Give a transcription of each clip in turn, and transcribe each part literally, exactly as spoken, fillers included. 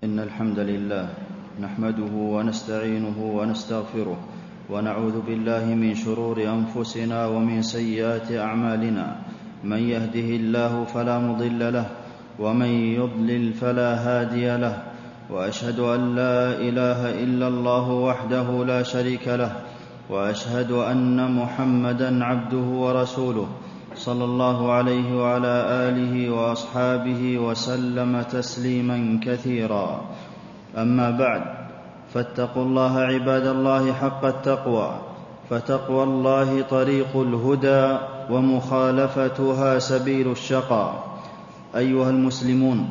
إن الحمد لله نحمده ونستعينه ونستغفره ونعوذ بالله من شرور أنفسنا ومن سيئات أعمالنا. من يهده الله فلا مضل له ومن يضلل فلا هادي له، وأشهد أن لا إله إلا الله وحده لا شريك له، وأشهد أن محمدًا عبده ورسوله صلى الله عليه وعلى آله وأصحابه وسلم تسليمًا كثيرا. أما بعد، فاتقوا الله عباد الله حق التقوى، فتقوى الله طريق الهدى ومخالفتها سبيل الشقاء. أيها المسلمون،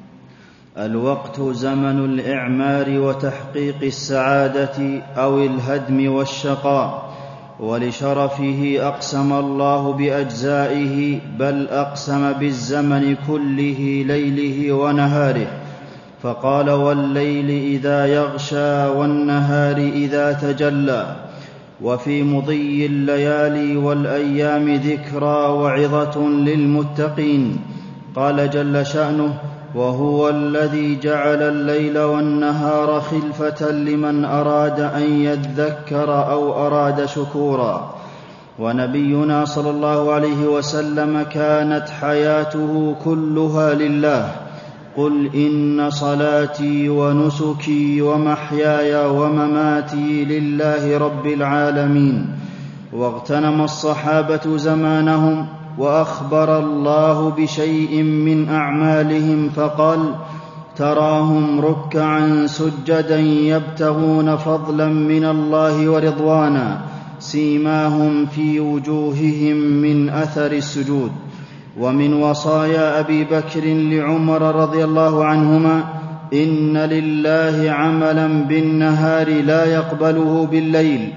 الوقت زمن الإعمار وتحقيق السعادة أو الهدم والشقاء، ولشرفه أقسم الله بأجزائه، بل أقسم بالزمن كله ليله ونهاره، فقال: والليل إذا يغشى والنهار إذا تجلى. وفي مضي الليالي والأيام ذكرى وعظة للمتقين. قال جل شأنه: وهو الذي جعل الليل والنهار خلفة لمن أراد أن يذكر أو أراد شكورا. ونبينا صلى الله عليه وسلم كانت حياته كلها لله: قل إن صلاتي ونسكي ومحياي ومماتي لله رب العالمين. واغتنم الصحابة زمانهم، وأخبر الله بشيء من أعمالهم فقال: تراهم ركعا سجدا يبتغون فضلا من الله ورضوانا، سيماهم في وجوههم من أثر السجود. ومن وصايا أبي بكر لعمر رضي الله عنهما: إن لله عملا بالنهار لا يقبله بالليل،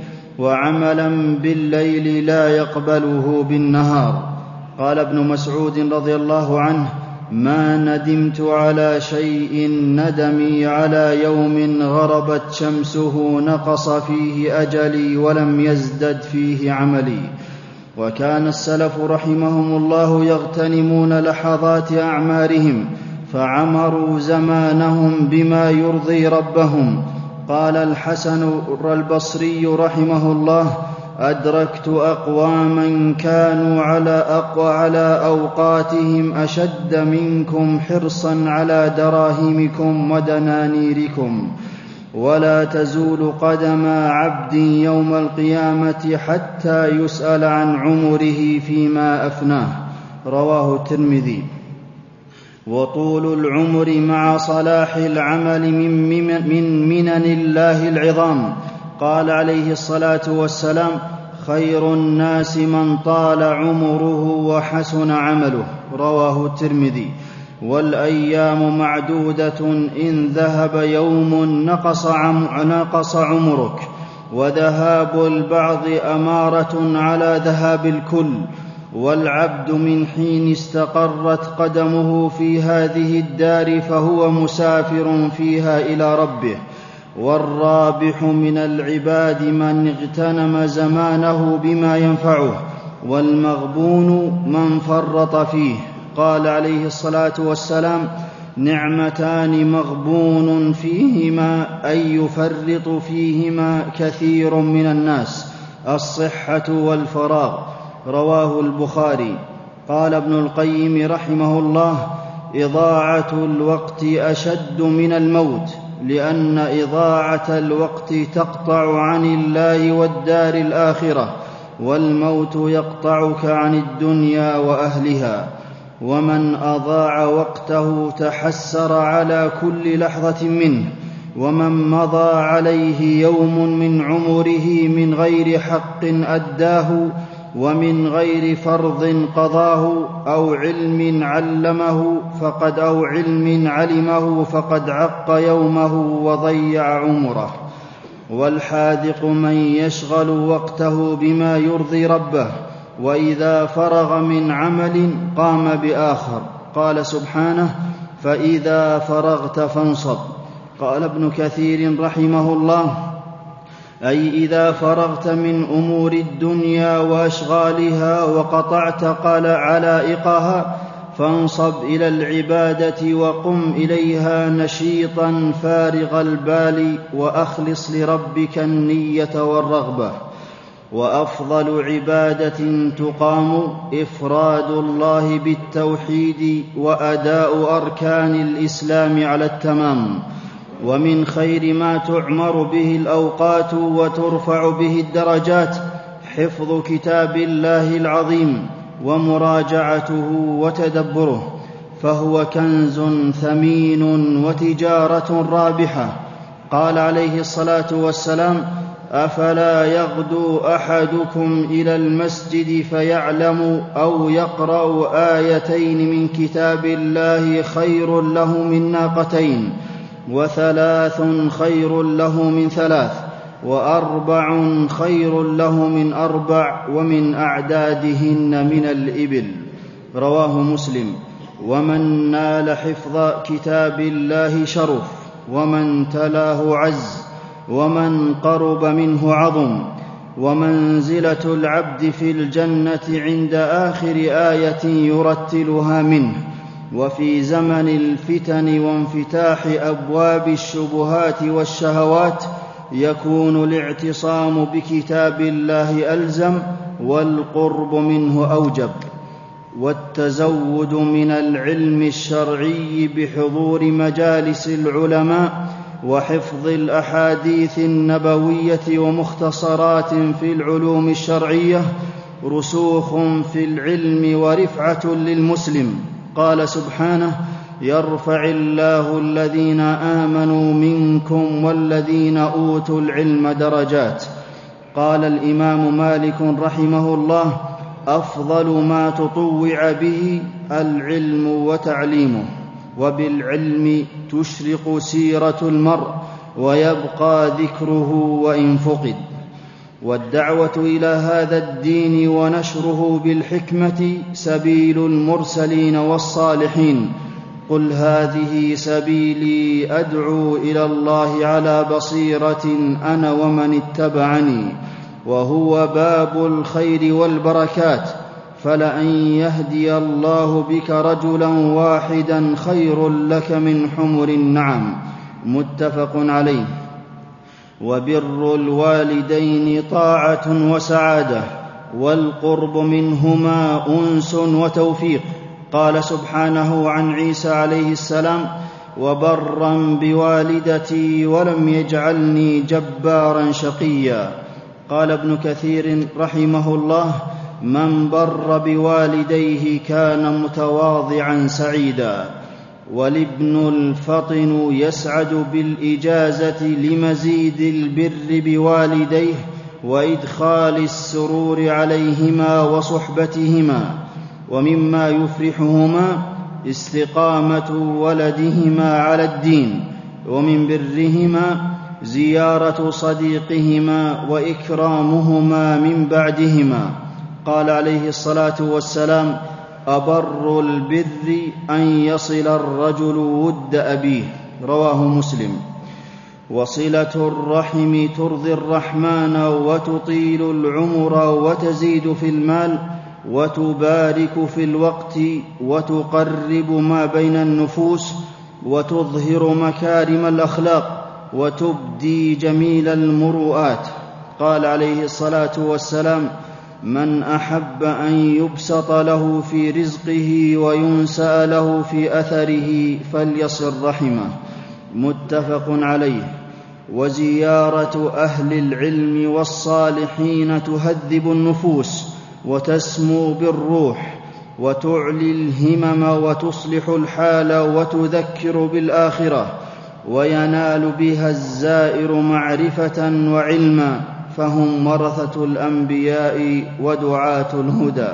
وعملا بالليل لا يقبله بالنهار. قال ابن مسعود رضي الله عنه: ما ندمت على شيء ندمي على يوم غربت شمسه نقص فيه أجلي ولم يزدد فيه عملي. وكان السلف رحمهم الله يغتنمون لحظات أعمارهم، فعمروا زمانهم بما يرضي ربهم. قال الحسن البصري رحمه الله: أدركت أقواما كانوا على أقوى على أوقاتهم أشد منكم حرصا على دراهمكم ودنانيركم، ولا تزول قدم عبد يوم القيامة حتى يسأل عن عمره فيما أفناه. رواه الترمذي. وطول العمر مع صلاح العمل من منن الله العظام. قال عليه الصلاة والسلام: خير الناس من طال عمره وحسن عمله. رواه الترمذي. والأيام معدودة، إن ذهب يوم نقص, عم نقص عمرك، وذهاب البعض أمارة على ذهاب الكل. والعبد من حين استقرت قدمه في هذه الدار فهو مسافر فيها إلى ربه. والرابح من العباد من اغتنم زمانه بما ينفعه، والمغبون من فرط فيه. قال عليه الصلاة والسلام: نعمتان مغبون فيهما أي يفرط فيهما كثير من الناس: الصحة والفراغ. رواه البخاري. قال ابن القيم رحمه الله: إضاعة الوقت أشد من الموت، لأن إضاعة الوقت تقطع عن الله والدار الآخرة، والموت يقطعك عن الدنيا وأهلها. ومن أضاع وقته تحسر على كل لحظة منه. ومن مضى عليه يوم من عمره من غير حق أداه، ومن غير فرض قضاه، أو علم علمه فقد أو علم علمه فقد عق يومه وضيع عمره. والحاذق من يشغل وقته بما يرضي ربه، وإذا فرغ من عمل قام بآخر. قال سبحانه: فإذا فرغت فانصب. قال ابن كثير رحمه الله: أي إذا فرغت من أمور الدنيا وأشغالها وقطعت علائقها فانصب إلى العبادة وقم إليها نشيطا فارغ البال، وأخلص لربك النية والرغبة. وأفضل عبادة تقام إفراد الله بالتوحيد وأداء أركان الإسلام على التمام. ومن خير ما تعمر به الأوقات وترفع به الدرجات حفظ كتاب الله العظيم ومراجعته وتدبره، فهو كنز ثمين وتجارة رابحة. قال عليه الصلاة والسلام: أفلا يغدو أحدكم إلى المسجد فيعلم أو يقرأ آيتين من كتاب الله خير له من ناقتين، وثلاث خير له من ثلاث، وأربع خير له من أربع، ومن أعدادهن من الإبل. رواه مسلم. ومن نال حفظ كتاب الله شرف، ومن تلاه عز، ومن قرب منه عظم. ومنزلة العبد في الجنة عند آخر آية يرتلها منه. وفي زمن الفتن وانفتاح أبواب الشبهات والشهوات يكون الاعتصام بكتاب الله ألزم، والقرب منه أوجب. والتزود من العلم الشرعي بحضور مجالس العلماء وحفظ الأحاديث النبوية ومختصرات في العلوم الشرعية رسوخ في العلم ورفعة للمسلم. قال سبحانه: يرفع الله الذين آمنوا منكم والذين أوتوا العلم درجات. قال الإمام مالك رحمه الله: أفضل ما تطوع به العلم وتعليمه، وبالعلم تشرق سيرة المرء ويبقى ذكره وإن فقد. والدعوة إلى هذا الدين ونشره بالحكمة سبيل المرسلين والصالحين. قل هذه سبيلي أدعو إلى الله على بصيرة أنا ومن اتبعني، وهو باب الخير والبركات، فلأن يهدي الله بك رجلا واحدا خير لك من حمر النعم. متفق عليه. وبر الوالدين طاعة وسعادة، والقرب منهما أنس وتوفيق. قال سبحانه عن عيسى عليه السلام: وبرا بوالدتي ولم يجعلني جبارا شقيا. قال ابن كثير رحمه الله: من بر بوالديه كان متواضعا سعيدا. والابن الفطن يسعد بالإجازة لمزيد البر بوالديه وإدخال السرور عليهما وصحبتهما. ومما يفرحهما استقامة ولدهما على الدين، ومن برهما زيارة صديقهما وإكرامهما من بعدهما. قال عليه الصلاة والسلام: أبر البر أن يصل الرجل ود أبيه. رواه مسلم. وصلة الرحم ترضي الرحمن وتطيل العمر وتزيد في المال وتبارك في الوقت وتقرب ما بين النفوس وتظهر مكارم الأخلاق وتبدي جميل المروءات. قال عليه الصلاة والسلام: من أحب أن يبسط له في رزقه وينسأ له في أثره فليصل رحمه. متفق عليه. وزيارة أهل العلم والصالحين تهذب النفوس وتسمو بالروح وتعلي الهمم وتصلح الحال وتذكر بالآخرة، وينال بها الزائر معرفة وعلما، فهم ورثة الأنبياء ودعاة الهدى.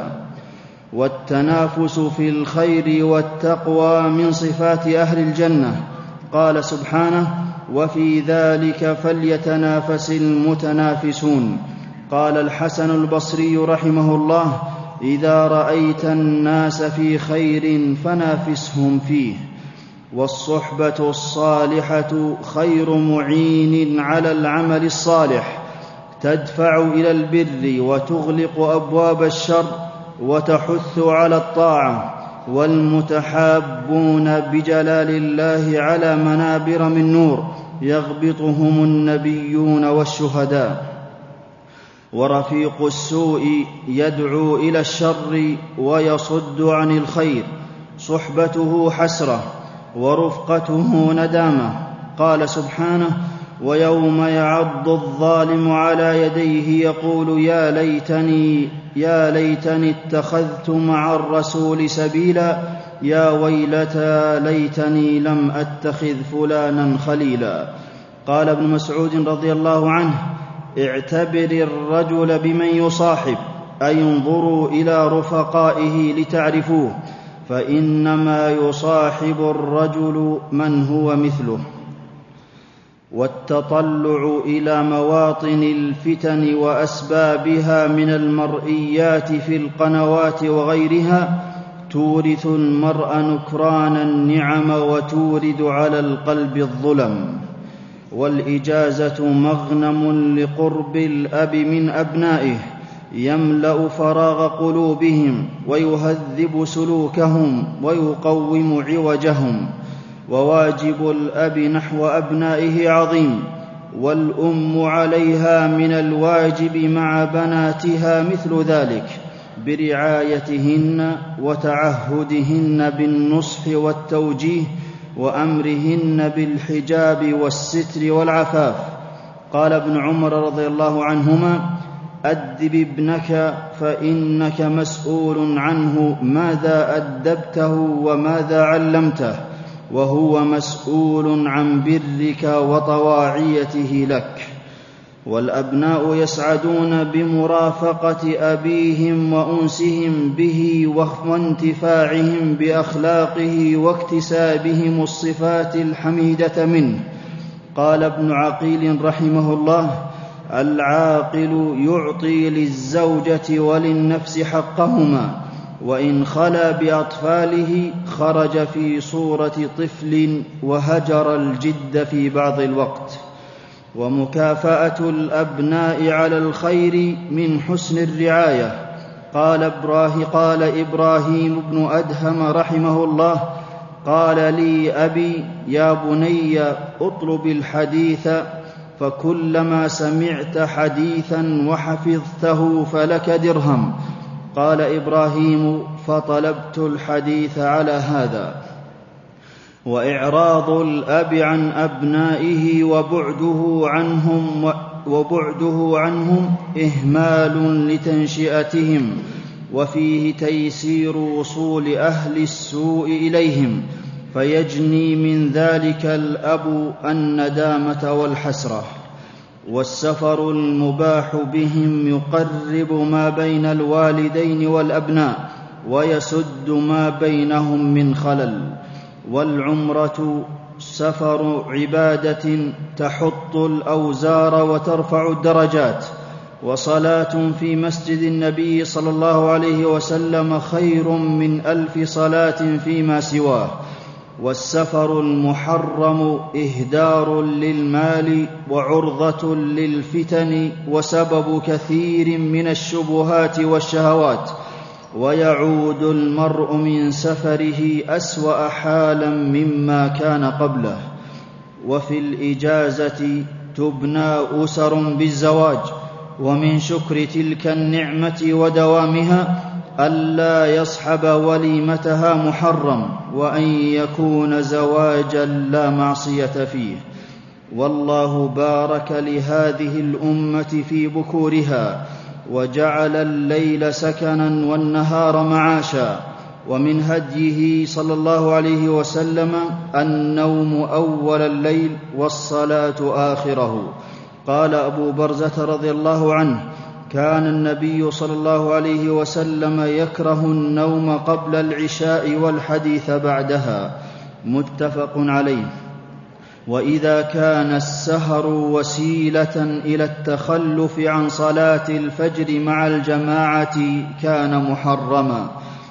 والتنافس في الخير والتقوى من صفات أهل الجنة. قال سبحانه: وفي ذلك فليتنافس المتنافسون. قال الحسن البصري رحمه الله: إذا رأيت الناس في خير فنافسهم فيه. والصحبة الصالحة خير معين على العمل الصالح، تدفع إلى البر وتغلق أبواب الشر وتحث على الطاعة. والمتحابون بجلال الله على منابر من نور يغبطهم النبيون والشهداء. ورفيق السوء يدعو إلى الشر ويصد عن الخير، صحبته حسرة ورفقته ندامة. قال سبحانه: ويوم يعض الظالم على يديه يقول يا ليتني يا ليتني اتخذت مع الرسول سبيلا يا ويلتى ليتني لم أتخذ فلانا خليلا. قال ابن مسعود رضي الله عنه: اعتبر الرجل بمن يصاحب، أي انظروا إلى رفقائه لتعرفوه، فإنما يصاحب الرجل من هو مثله. والتطلع إلى مواطن الفتن وأسبابها من المرئيات في القنوات وغيرها تورث المرء نكران النعم وتورد على القلب الظلم. والإجازة مغنم لقرب الأب من أبنائه، يملأ فراغ قلوبهم ويهذب سلوكهم ويقوم عوجهم. وواجب الأب نحو أبنائه عظيم، والأم عليها من الواجب مع بناتها مثل ذلك، برعايتهن وتعهدهن بالنصح والتوجيه وأمرهن بالحجاب والستر والعفاف. قال ابن عمر رضي الله عنهما: أدب ابنك فإنك مسؤول عنه ماذا أدبته وماذا علمته، وهو مسؤول عن برك وطواعيته لك. والأبناء يسعدون بمرافقة أبيهم وأنسهم به وانتفاعهم بأخلاقه واكتسابهم الصفات الحميدة منه. قال ابن عقيل رحمه الله: العاقل يعطي للزوجة وللنفس حقهما، وإن خلا بأطفاله خرج في صورة طفل وهجر الجد في بعض الوقت. ومكافأة الأبناء على الخير من حسن الرعاية. قال, إبراهيم قال إبراهيم بن أدهم رحمه الله: قال لي أبي: يا بني اطلب الحديث، فكلما سمعت حديثا وحفظته فلك درهم. قال إبراهيم: فطلبت الحديث على هذا. وإعراض الأب عن أبنائه وبعده عنهم, وبعده عنهم إهمال لتنشئتهم، وفيه تيسير وصول أهل السوء إليهم، فيجني من ذلك الأب الندامة والحسرة. والسفر المباح بهم يقرب ما بين الوالدين والأبناء ويسد ما بينهم من خلل. والعمرة سفر عبادة تحط الأوزار وترفع الدرجات، وصلاة في مسجد النبي صلى الله عليه وسلم خير من ألف صلاة فيما سواه. والسفر المحرم إهدار للمال وعرضة للفتن وسبب كثير من الشبهات والشهوات، ويعود المرء من سفره أسوأ حالا مما كان قبله. وفي الإجازة تبنى أسر بالزواج، ومن شكر تلك النعمة ودوامها ألا يصحب وليمتها محرم، وأن يكون زواجا لا معصية فيه. والله بارك لهذه الأمة في بكورها، وجعل الليل سكنا والنهار معاشا. ومن هديه صلى الله عليه وسلم النوم أول الليل والصلاة آخره. قال أبو برزة رضي الله عنه: كان النبي صلى الله عليه وسلم يكره النوم قبل العشاء والحديث بعدها، متفق عليه. وإذا كان السهر وسيلة إلى التخلف عن صلاة الفجر مع الجماعة كان محرما.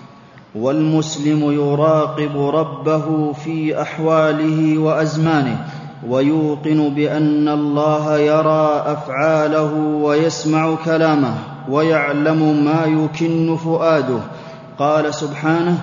والمسلم يراقب ربه في أحواله وأزمانه، ويوقن بأن الله يرى أفعاله ويسمع كلامه ويعلم ما يكن فؤاده. قال سبحانه: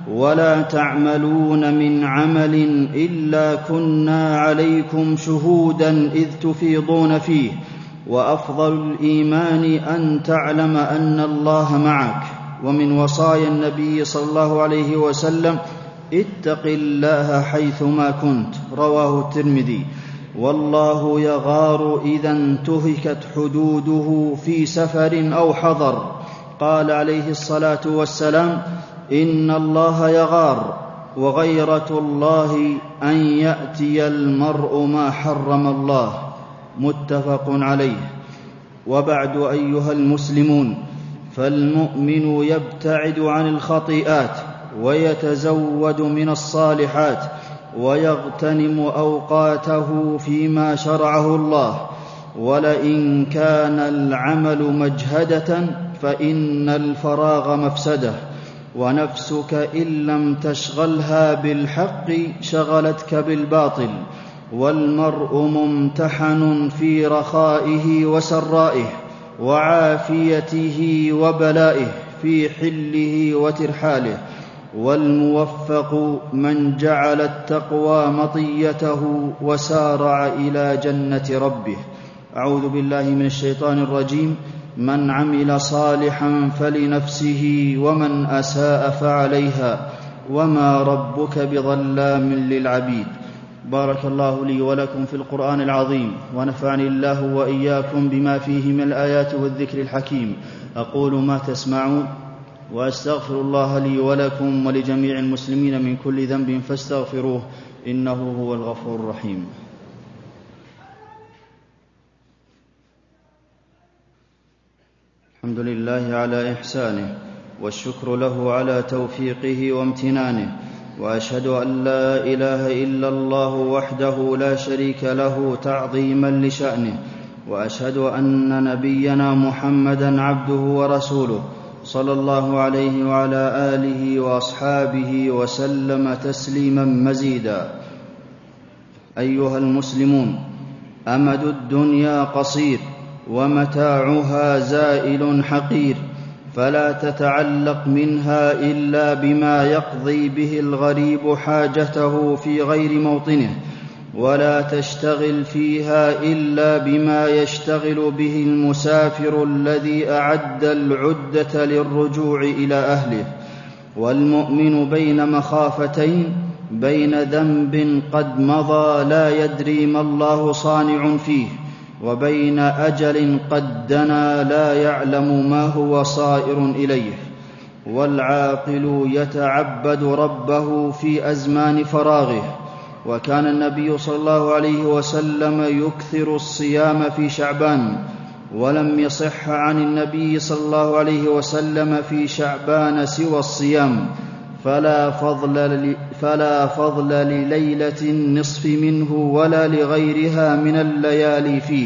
ولا تعملون من عمل إلا كنا عليكم شهودا إذ تفيضون فيه وأفضل الإيمان أن تعلم أن الله معك. ومن وصايا النبي صلى الله عليه وسلم: اتق الله حيثما كنت، رواه الترمذي. والله يغار إذا انتهكت حدوده في سفر أو حضر. قال عليه الصلاة والسلام: إن الله يغار، وغيرة الله أن يأتي المرء ما حرم الله. متفق عليه. وبعد، أيها المسلمون، فالمؤمن يبتعد عن الخطيئات ويتزود من الصالحات ويغتنم أوقاته فيما شرعه الله. ولئن كان العمل مجهدة فإن الفراغ مفسدة، ونفسك إن لم تشغلها بالحق شغلتك بالباطل. والمرء ممتحن في رخائه وسرائه، وعافيته وبلائه، في حله وترحاله. والموفق من جعل التقوى مطيته وسارع إلى جنة ربه. أعوذ بالله من الشيطان الرجيم. من عمل صالحا فلنفسه ومن أساء فعليها وما ربك بظلام للعبيد. بارك الله لي ولكم في القرآن العظيم، ونفعني الله وإياكم بما فيه من الآيات والذكر الحكيم. أقول ما تسمعون، وأستغفر الله لي ولكم ولجميع المسلمين من كل ذنب فاستغفروه، إنه هو الغفور الرحيم. الحمد لله على إحسانه، والشكر له على توفيقه وامتنانه، وأشهد أن لا إله إلا الله وحده لا شريك له تعظيما لشأنه، وأشهد أن نبينا محمدا عبده ورسوله صلى الله عليه وعلى آله وأصحابه وسلم تسليما مزيدا. أيها المسلمون، أمد الدنيا قصير، ومتاعها زائل حقير، فلا تتعلق منها إلا بما يقضي به الغريب حاجته في غير موطنه، ولا تشتغل فيها إلا بما يشتغل به المسافر الذي أعد العدة للرجوع إلى أهله. والمؤمن بين مخافتين: بين ذنب قد مضى لا يدري ما الله صانع فيه، وبين أجل قد دنا لا يعلم ما هو صائر إليه. والعاقل يتعبد ربه في أزمان فراغه. وكان النبي صلى الله عليه وسلم يكثر الصيام في شعبان، ولم يصح عن النبي صلى الله عليه وسلم في شعبان سوى الصيام، فلا فضل, فلا فضل لليلة النصف منه ولا لغيرها من الليالي فيه.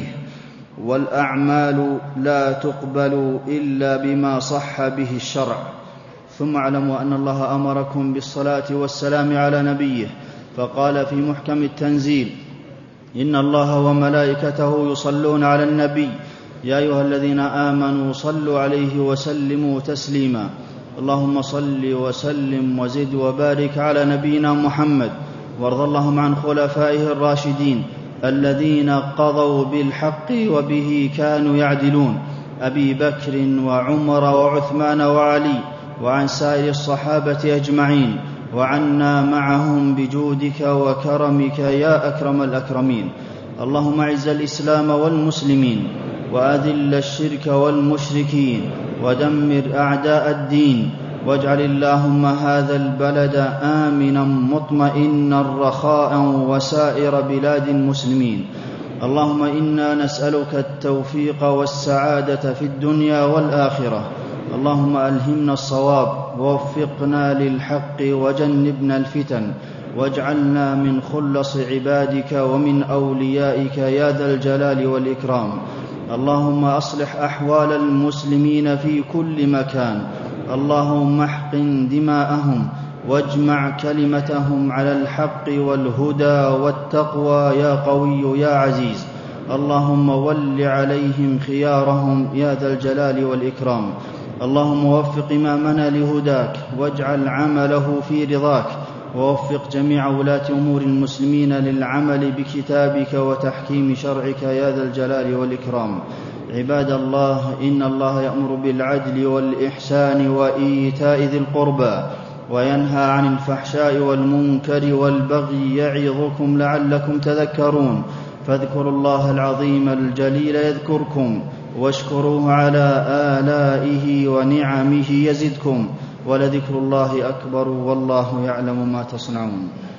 والأعمال لا تقبل إلا بما صح به الشرع. ثم اعلموا أن الله أمركم بالصلاة والسلام على نبيه، فقال في محكم التنزيل: إن الله وملائكته يصلون على النبي يا أيها الذين آمنوا صلوا عليه وسلموا تسليما. اللهم صل وسلم وزد وبارك على نبينا محمد، وارض اللهم عن خلفائه الراشدين الذين قضوا بالحق وبه كانوا يعدلون: أبي بكر وعمر وعثمان وعلي، وعن سائر الصحابة أجمعين، وعنا معهم بجودك وكرمك يا أكرم الأكرمين. اللهم أعز الإسلام والمسلمين، وأذل الشرك والمشركين، ودمر أعداء الدين، واجعل اللهم هذا البلد آمنا مطمئنا رخاء وسائر بلاد المسلمين. اللهم إنا نسألك التوفيق والسعادة في الدنيا والآخرة. اللهم ألهمنا الصواب، ووفقنا للحق، وجنبنا الفتن، واجعلنا من خلص عبادك ومن أوليائك يا ذا الجلال والإكرام. اللهم أصلح أحوال المسلمين في كل مكان. اللهم احقن دماءهم، واجمع كلمتهم على الحق والهدى والتقوى يا قوي يا عزيز. اللهم ول عليهم خيارهم يا ذا الجلال والإكرام. اللهم وفق إمامنا لهداك واجعل عمله في رضاك، ووفق جميع ولاة أمور المسلمين للعمل بكتابك وتحكيم شرعك يا ذا الجلال والإكرام. عباد الله، إن الله يأمر بالعدل والإحسان وإيتاء ذي القربى وينهى عن الفحشاء والمنكر والبغي يعظكم لعلكم تذكرون. فاذكروا الله العظيم الجليل يذكركم، واشكروه على آلائه ونعمه يزدكم، ولذكر الله أكبر والله يعلم ما تصنعون.